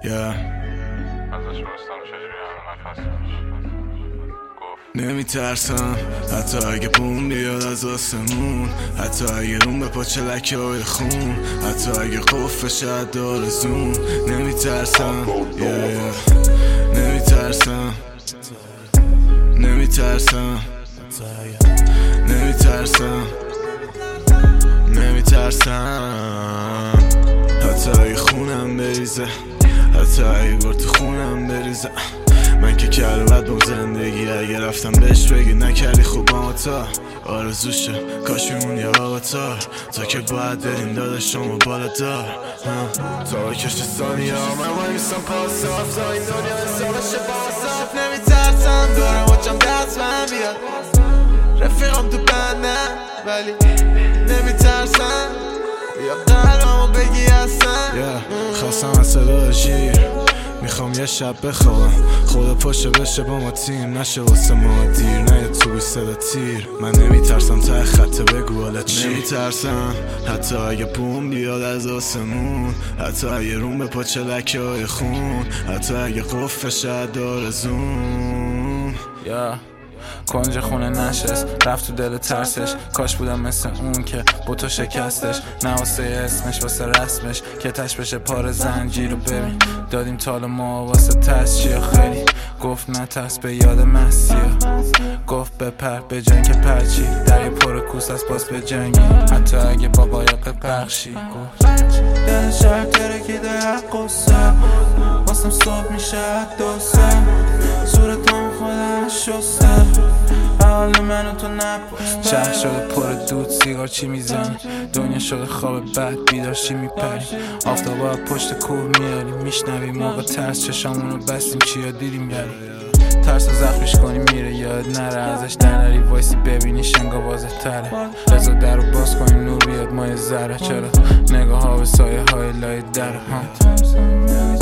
نمیترسم حتی اگه بوم بیاد از آسمون، حتی اگه روم به پاچه لکه های خون، حتی اگه قفل شد دار زون. نمیترسم نمیترسم نمیترسم نمیترسم نمیترسم حتی اگه خونم بریزه، حتی اگه گرد خونم بریزه. من که کربت بام زندگی اگه رفتم بهش بگی نکردی خوب با تا آرزوشه کاش میمون یه آقاتار تا که باید بریم داداش شما بالا دار تا کشت ثانیه من وای میستم پاساف تا این دنیا حسابشه باساف. نمیترسم دارم بچم دست من بیاد رفیقم تو بندم ولی نمیترسم یا قلبمو بگی هستم. خواستم از صدا شیر میخوام یه شب بخوابم خدا پاشه بشه با ما تیم نشه واسه ما دیر نه تو صدا تیر. من نمیترسم تا خط بگو حالا چی. نمیترسم حتی اگه بوم بیاد از آسمون، حتی اگه روم به پاچه لکه های خون، حتی اگه قفل شد دار زون. کنج خونه نشست رفت تو دل ترسش، کاش بودم مثل اون که بوتو شکستش، نه واسه اسمش واسه رسمش که تش بشه پار زنجیر رو ببین. دادیم تال ما واسه ترس چیه خیلی گفت نترس به یاد مسیح، گفت بپر به جنگ که پرچی دری پر کوس از باز به جنگی حتی اگه بابا یقه پخشی. گفت دل شهر ترکیده حق قصه واسم صبح میشه دوسته صورتم خودم شسته حال منو تو نپرس. شهر شده پر دود سیگار چی میزنی، دنیا شده خواب بد بیدار چی میپری، آفتابا پشت کوه میاری میشنوی موقع ترس چشامونو بستیم چیا دیدیم یعنی ترس رو زخمش کنی میره یاد نره ازش در نری وایسی ببینی شنگا واضح تره رضا در رو باز کنیم نور بیاد مایه ذره چرا نگاه ها به سایه های لای در